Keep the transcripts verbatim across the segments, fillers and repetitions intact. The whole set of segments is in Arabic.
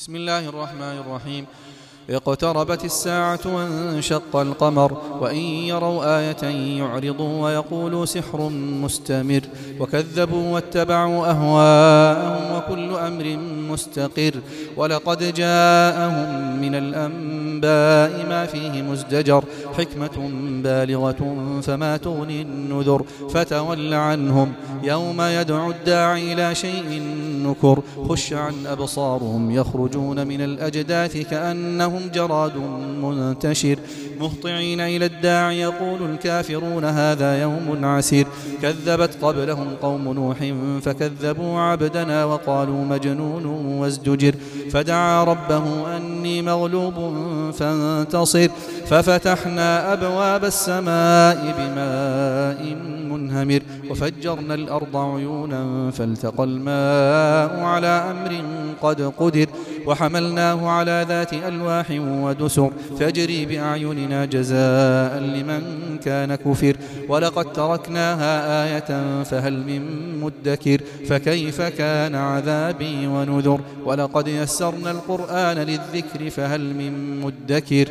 بسم الله الرحمن الرحيم. اقتربت الساعة وانشق القمر وإن يروا آية يعرضوا ويقولوا سحر مستمر وكذبوا واتبعوا أهواءهم وكل أمر مستقر ولقد جاءهم من الأنباء ما فيه مزدجر حكمة بالغة فما تغني النذر فتول عنهم يوم يدعو الداعي إلى شيء نكر خش عن أبصارهم يخرجون من الأجداث كأنهم جراد منتشر مهطعين إلى الداعي يقول الكافرون هذا يوم عسير كذبت قبلهم قوم نوح فكذبوا عبدنا وقالوا مجنون وازدجر فدعا ربه أني مغلوب فانتصر ففتحنا أبواب السماء بماء منهمر وفجرنا الأرض عيونا فالتقى الماء على أمر قد قدر وحملناه على ذات ألواح ودسر تجري بأعيننا جزاء لمن كان كفر ولقد تركناها آية فهل من مدكر فكيف كان عذابي ونذر ولقد يسرنا القرآن للذكر فهل من مدكر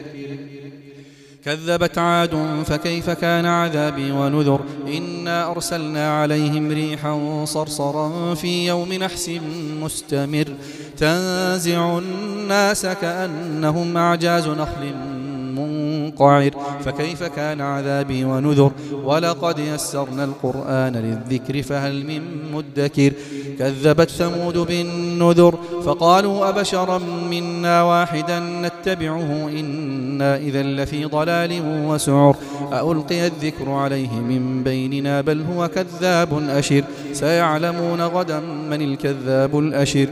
كذبت عاد فكيف كان عذابي ونذر إنا أرسلنا عليهم ريحا صرصرا في يوم نحس مستمر تنزع الناس كأنهم أعجاز نخل منقعر فكيف كان عذابي ونذر ولقد يسرنا القرآن للذكر فهل من مدكر كذبت ثمود بالنذر فقالوا أبشرا منا واحدا نتبعه إنا إذا لفي ضلال وسعر ألقي الذكر عليه من بيننا بل هو كذاب أشر سيعلمون غدا من الكذاب الأشر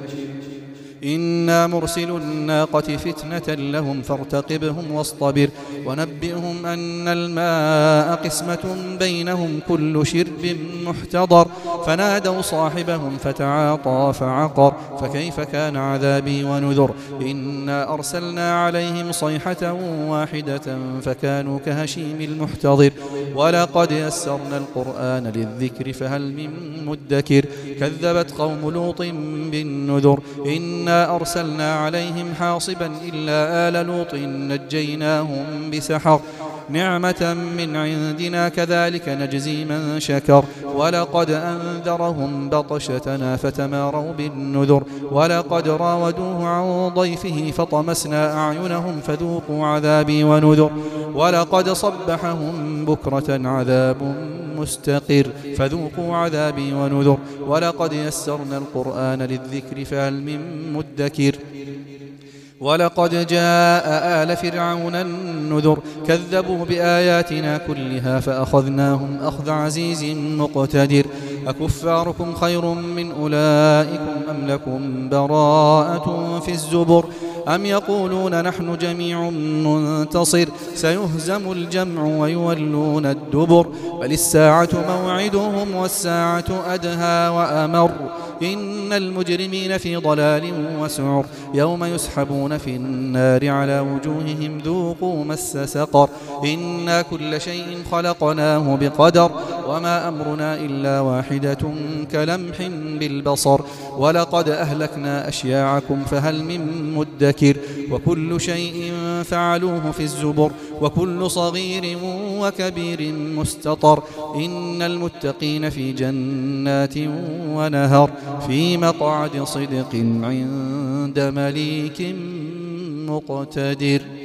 إنا مرسل الناقة فتنة لهم فارتقبهم واصطبر ونبئهم أن الماء قسمة بينهم كل شرب محتضر فنادوا صاحبهم فتعاطى فعقر فكيف كان عذابي ونذر إنا أرسلنا عليهم صيحة واحدة فكانوا كهشيم المحتضر ولقد يسرنا القرآن للذكر فهل من مدكر كذبت قوم لوط بالنذر إنا أرسلنا عليهم حاصبا إلا آل لوط نجيناهم بسحر نعمة من عندنا كذلك نجزي من شكر ولقد أنذرهم بطشتنا فتماروا بالنذر ولقد راودوه عن ضيفه فطمسنا أعينهم فذوقوا عذابي ونذر ولقد صبحهم بكرة عذاب مستقر فذوقوا عذابي ونذر ولقد يسرنا القرآن للذكر فهل من مدكر ولقد جاء آل فرعون النذر كذبوا بآياتنا كلها فأخذناهم أخذ عزيز مقتدر أكفاركم خير من أولئكم أم لكم براءة في الزبر أم يقولون نحن جميع منتصر سيهزم الجمع ويولون الدبر بل الساعة موعدهم والساعة أدهى وأمر إن المجرمين في ضلال وسعر يوم يسحبون في النار على وجوههم ذوقوا مس سقر إنا كل شيء خلقناه بقدر وما أمرنا إلا واحدة كلمح بالبصر ولقد أهلكنا أشياعكم فهل من مدكر وكل شيء فعلوه في الزبر وكل صغير وكبير مستطر إن المتقين في جنات ونهر في مقعد صدق عند مليك مقتدر.